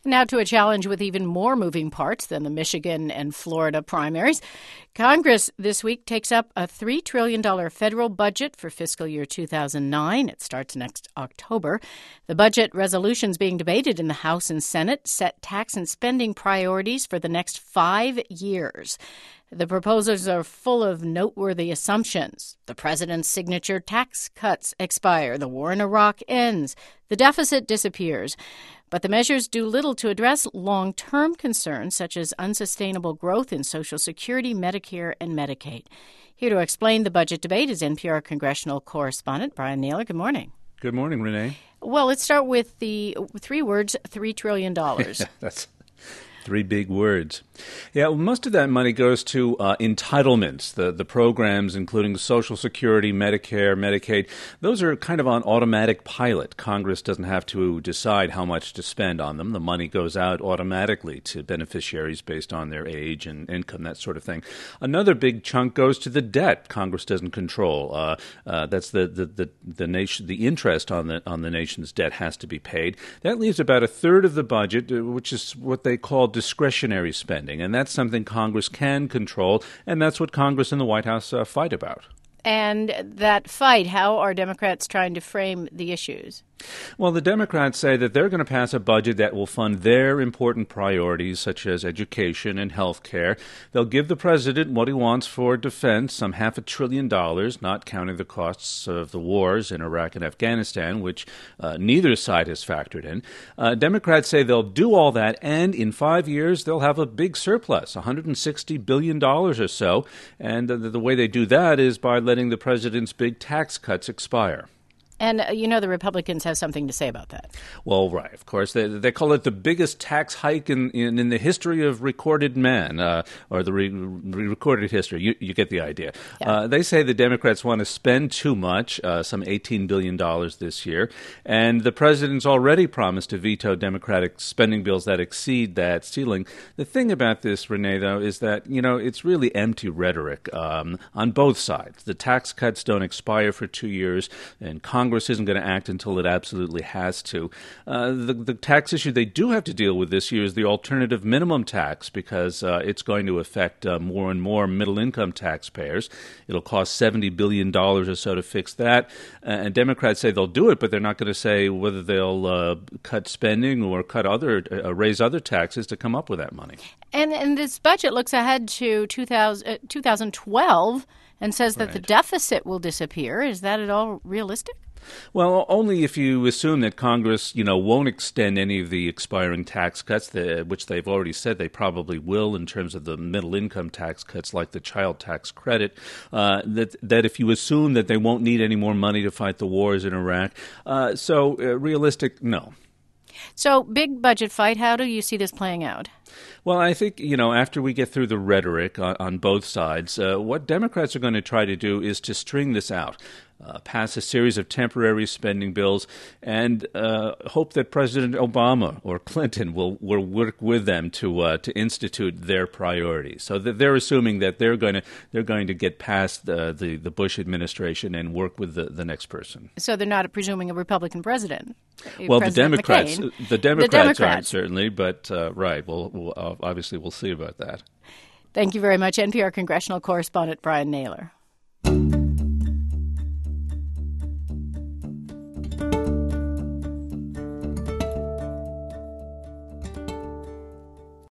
Now to a challenge with even more moving parts than the Michigan and Florida primaries. Congress this week takes up a $3 trillion federal budget for fiscal year 2009. It starts next October. The budget resolutions being debated in the House and Senate set tax and spending priorities for the next 5 years. The proposals are full of noteworthy assumptions. The president's signature tax cuts expire. The war in Iraq ends. The deficit disappears. But the measures do little to address long-term concerns such as unsustainable growth in Social Security, Medicare, and Medicaid. Here to explain the budget debate is NPR congressional correspondent Brian Naylor. Good morning. Good morning, Renee. Well, let's start with the 3 words, $3 trillion. That's 3 big words. Yeah, well, most of that money goes to entitlements, the programs including Social Security, Medicare, Medicaid. Those are kind of on automatic pilot. Congress doesn't have to decide how much to spend on them. The money goes out automatically to beneficiaries based on their age and income, that sort of thing. Another big chunk goes to the debt Congress doesn't control. That's the nation. The interest on the nation's debt has to be paid. That leaves about a third of the budget, which is what they call discretionary spending. And that's something Congress can control, and that's what Congress and the White House fight about. And that fight, how are Democrats trying to frame the issues? Well, the Democrats say that they're going to pass a budget that will fund their important priorities, such as education and health care. They'll give the president what he wants for defense, some $500 billion, not counting the costs of the wars in Iraq and Afghanistan, which neither side has factored in. Democrats say they'll do all that, and in 5 years, they'll have a big surplus, $160 billion or so. And the way they do that is by letting the president's big tax cuts expire. And the Republicans have something to say about that. Well, right, of course. They call it the biggest tax hike in the history of recorded man, or the recorded history. You get the idea. Yeah. They say the Democrats want to spend too much, some $18 billion this year, and the president's already promised to veto Democratic spending bills that exceed that ceiling. The thing about this, Renee, though, is that, it's really empty rhetoric on both sides. The tax cuts don't expire for 2 years, and Congress isn't going to act until it absolutely has to. The tax issue they do have to deal with this year is the alternative minimum tax, because it's going to affect more and more middle-income taxpayers. It'll cost $70 billion or so to fix that. And Democrats say they'll do it, but they're not going to say whether they'll cut spending or raise other taxes to come up with that money. And this budget looks ahead to 2012 and says that the deficit will disappear. Is that at all realistic? Well, only if you assume that Congress, won't extend any of the expiring tax cuts, which they've already said they probably will in terms of the middle-income tax cuts like the child tax credit, that if you assume that they won't need any more money to fight the wars in Iraq. Realistic, no. So, big budget fight, how do you see this playing out? Well, I think, after we get through the rhetoric on both sides, what Democrats are going to try to do is to string this out. Pass a series of temporary spending bills and hope that President Obama or Clinton will work with them to institute their priorities. So that they're assuming that they're going to get past the Bush administration and work with the next person. So they're not presuming a Republican president. Well, President the Democrats aren't certainly, but right. We'll obviously we'll see about that. Thank you very much, NPR congressional correspondent Brian Naylor.